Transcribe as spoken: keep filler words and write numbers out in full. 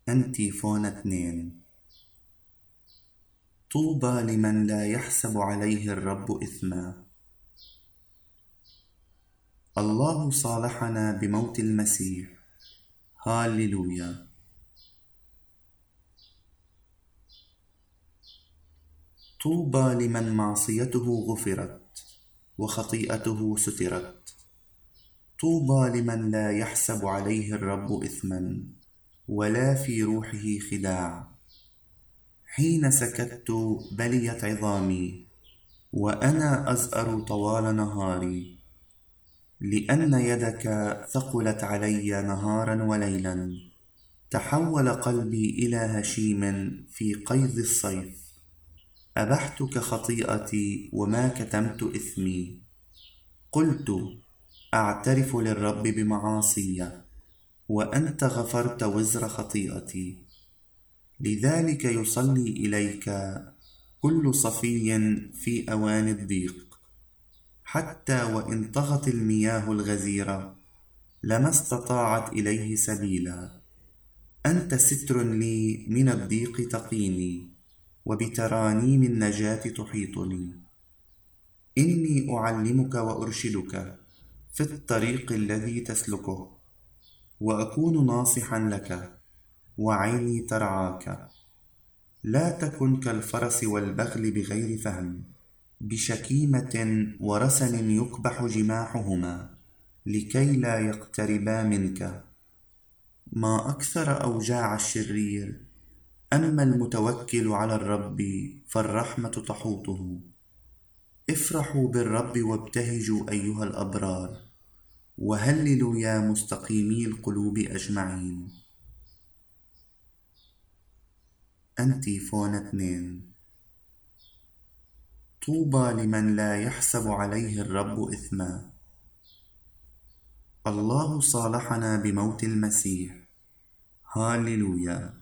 أنتيفون اثنين. طوبى لمن لا يحسب عليه الرب إثما. الله صالحنا بموت المسيح. هاليلويا. طوبى لمن معصيته غفرت وخطيئته سترت. طوبى لمن لا يحسب عليه الرب إثما ولا في روحه خداع. حين سكت بليت عظامي وأنا أزأر طوال نهاري، لأن يدك ثقلت علي نهارا وليلا. تحول قلبي إلى هشيم في قيظ الصيف. أبحت كخطيئتي وما كتمت إثمي. قلت أعترف للرب بمعاصي، وأنت غفرت وزر خطيئتي. لذلك يصلي إليك كل صفي في أوان الضيق، حتى وإن طغت المياه الغزيرة لما استطاعت إليه سبيلا. أنت ستر لي من الضيق تقيني، وبترانيم النجاة تحيطني. إني أعلمك وأرشدك في الطريق الذي تسلكه، وأكون ناصحا لك وعيني ترعاك. لا تكن كالفرس والبغل بغير فهم، بشكيمة ورسن يكبح جماحهما، لكي لا يقتربا منك. ما أكثر أوجاع الشرير، أما المتوكل على الرب فالرحمة تحوطه. افرحوا بالرب وابتهجوا أيها الأبرار، وهللوا يا مستقيمي القلوب أجمعين. أنتيفون اثنين. طوبى لمن لا يحسب عليه الرب إثما. الله صالحنا بموت المسيح. هاليلويا.